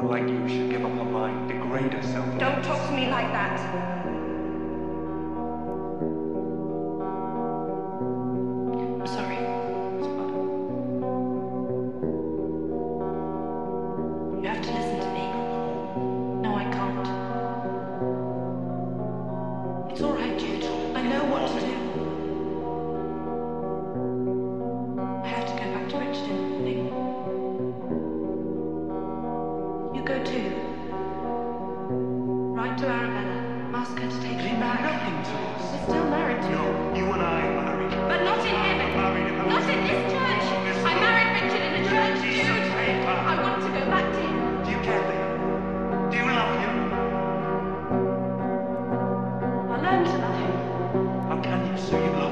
woman like you should give up her mind, degrade herself. Don't talk to me like that. I'm sorry. You have to listen to me. No, I can't. It's all right, Jude. I know what to do. I have to go back to Richard in the morning. You go too. Write to Arabella. Ask her to take me back. Nothing to us. We're still married to her. No, you and I are married. But not in heaven. Married in Not in this church. I married Richard in a church, Piece of Jude. paper. I want to go back to him. Do you care for him? Do you love him? I'll learn to love him. How can you? So you love